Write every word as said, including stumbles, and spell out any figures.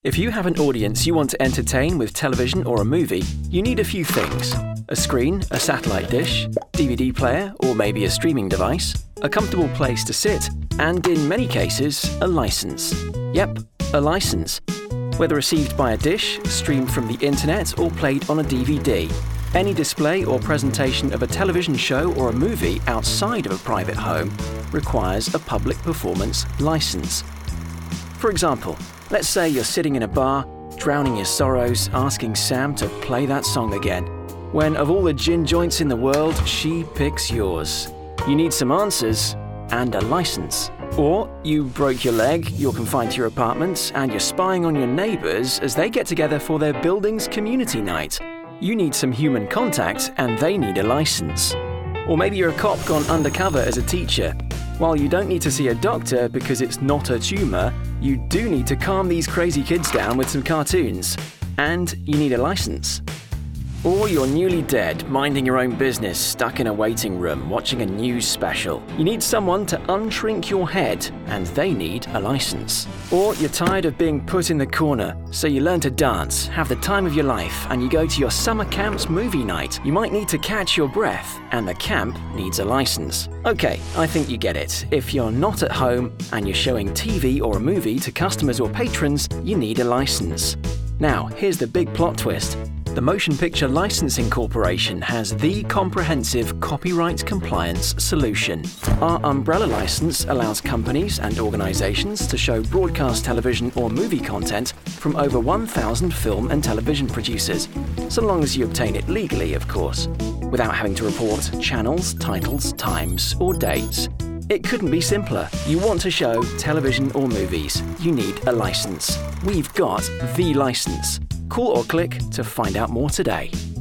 If you have an audience you want to entertain with television or a movie, you need a few things. A screen, a satellite dish, D V D player, or maybe a streaming device, a comfortable place to sit, and in many cases, a license. Yep, a license. Whether received by a dish, streamed from the internet, or played on a D V D, any display or presentation of a television show or a movie outside of a private home requires a public performance license. For example, let's say you're sitting in a bar, drowning your sorrows, asking Sam to play that song again, when of all the gin joints in the world, she picks yours. You need some answers and a license. Or you broke your leg, you're confined to your apartment, and you're spying on your neighbours as they get together for their building's community night. You need some human contact and they need a license. Or maybe you're a cop gone undercover as a teacher. While you don't need to see a doctor because it's not a tumour, you do need to calm these crazy kids down with some cartoons. And you need a license. Or you're newly dead, minding your own business, stuck in a waiting room, watching a news special. You need someone to unshrink your head, and they need a license. Or you're tired of being put in the corner, so you learn to dance, have the time of your life, and you go to your summer camp's movie night. You might need to catch your breath, and the camp needs a license. Okay, I think you get it. If you're not at home, and you're showing T V or a movie to customers or patrons, you need a license. Now, here's the big plot twist. The Motion Picture Licensing Corporation has the comprehensive copyright compliance solution. Our umbrella license allows companies and organizations to show broadcast television or movie content from over one thousand film and television producers, so long as you obtain it legally, of course, without having to report channels, titles, times, or dates. It couldn't be simpler. You want to show television or movies, you need a license. We've got the license. Call or click to find out more today.